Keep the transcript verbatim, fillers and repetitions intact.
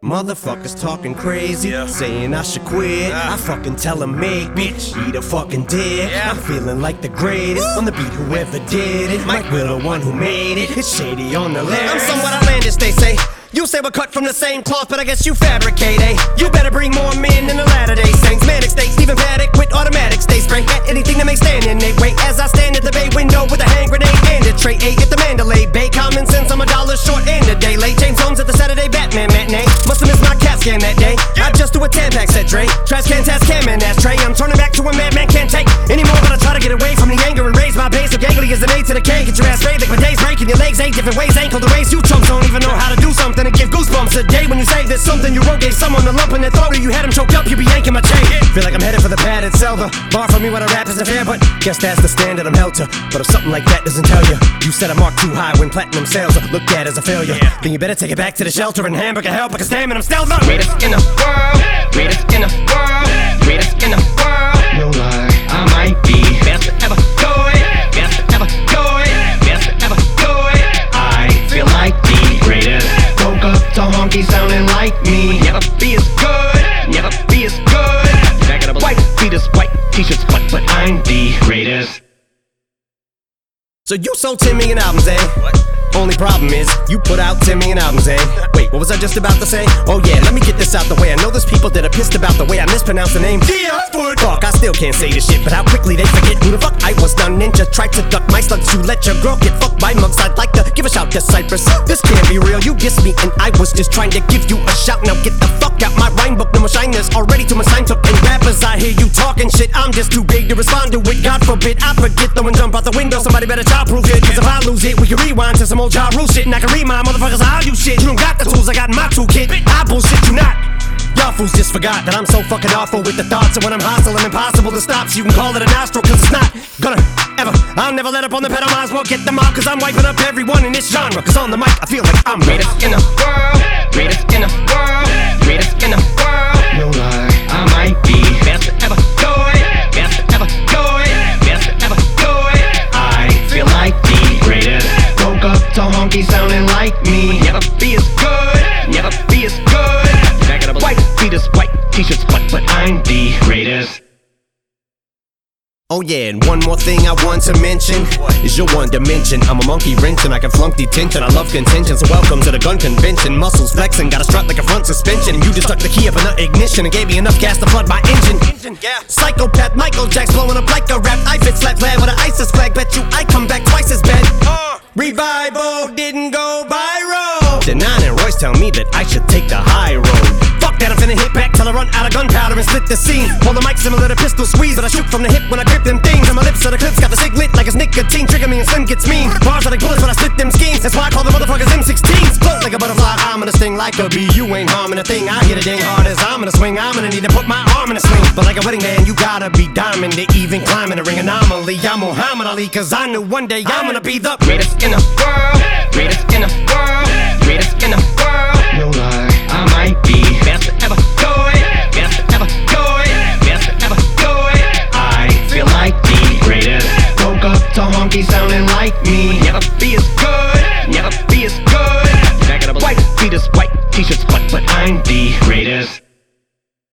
Motherfuckers talking crazy, yeah. Saying I should quit. uh. I fucking tell them make bitch, eat a fucking dick. yeah. I'm feeling like the greatest. On the beat, whoever did it. Mike Will, the one who made it. It's shady on the lyrics. I'm somewhat outlandish, they say. You say we're cut from the same cloth, but I guess you fabricate, eh? You better bring more men than the Latter-day Saints. Manic state, Stephen Paddock with automatic stay spray at anything that may stand in their way. As I stand at the bay window with a hand grenade and a tray, A at the Mandalay Bay. Common sense, I'm a dollar short and a day late. James Holmes at the Saturday Batman matinee. Must've missed my CAT scan that day. I just do a Tampax, said Dre. Trash can, task cam, and ashtray. I'm turning back to a madman can't take anymore, but I try to get away from the anger and raise my base. So gangly as an A to the K. Get your ass sprayed like my days breaking your legs eight different ways. Ankle to raise. You chumps don't even know how to do something and give goosebumps a day when you say there's something you wrote. Gave someone the lump in their throat or you had him choked up, you be yanking my chain. Feel like I'm headed for the padded cell. The bar for me when I rap isn't fair, but guess that's the standard I'm held to. But if something like that doesn't tell you, you set a mark too high when platinum sales are looked at as a failure, yeah. Then you better take it back to the shelter and hamburger help. I can stand and I'm still the greatest in the world, greatest in the world, greatest in the world. No lie, I might be best to ever do it, best to ever do it, best to ever do it. I feel like the greatest. Woke up to honky sounding like me. Never be as good, never be as good. Back it up, white fetus, white t-shirts, but but I'm the greatest. So you sold ten million albums, eh? What? Only problem is, you put out ten million albums, eh? Wait, what was I just about to say? Oh yeah, let me get this out the way. I know there's people that are pissed about the way I mispronounce the name. Fuck, I still can't say this shit, but how quickly they forget who the fuck I was. Now ninja tried to duck my slugs. You let your girl get fucked by mugs. I'd like to give a shout to Cypress. This can't be real, you dissed me and I was just trying to give you a shout. Now get the fuck out my rhyme book. No more shiners already to my sign took. And rappers, I hear you talking shit. I'm just too big to respond to it. God forbid I forget though and jump out the window. Somebody better child-proof it, cause if I lose it, we can rewind to some old Ja Rule shit. And I can remind motherfuckers how you shit. You don't got the tools I got in my toolkit. I bullshit you not. Y'all fools just forgot that I'm so fucking awful with the thoughts. And when I'm hostile and impossible to stop, so you can call it a nostril, cause it's not gonna ever. I'll never let up on the pedal, might as well get them out, cause I'm wiping up everyone in this genre. Cause on the mic I feel like I'm greatest in the world, greatest in the world, greatest in the world. No lie, I might be best to ever do it, best to ever do it, best to ever do it. I feel like the greatest. Woke up to honky sounding like me. Never be as good, never be as good. Back it up, white fetus, white t-shirts, but but I'm the greatest. Oh yeah, and one more thing I want to mention is your one dimension. I'm a monkey wrench and I can flunk detention. I love contention, so welcome to the gun convention. Muscles flexing, got a strut like a front suspension. And you just stuck the key up in the ignition and gave me enough gas to flood my engine. Yeah. Psychopath, Michael Jack's blowing up like a rap. I fit flat flat with an ISIS flag. Bet you I come back twice as bad. Uh. Revival didn't go viral. Denon and Royce tell me that I should take the high road. Fuck that, I'm finna hit back till I run out of gunpowder and split the scene. Hold the mic similar to pistol squeeze, but I shoot from the hip when I grip them things. And my lips are the clips, got the sig lit like it's nicotine. Trigger me and Slim gets mean. Bars are like bullets when I split them schemes. That's why I call the motherfuckers M sixteens. Float like a butterfly, I'm gonna sting like a bee. You ain't harming a thing, I hit a dang hard as I'm gonna swing. I'm gonna need to put my arm in a sling. But like a wedding band, you gotta be diamond to even climb in the ring anomaly. I'm Muhammad Ali, cause I knew one day I'm gonna be the greatest in the world, greatest in the world, greatest in the world. No lie, I might be best to ever do it, best to ever do it, best to ever do it. I feel like the greatest. Woke up to honky sounding like me. Never be as good, never be as good. Back it up, white fetus, white t-shirts, but but I'm the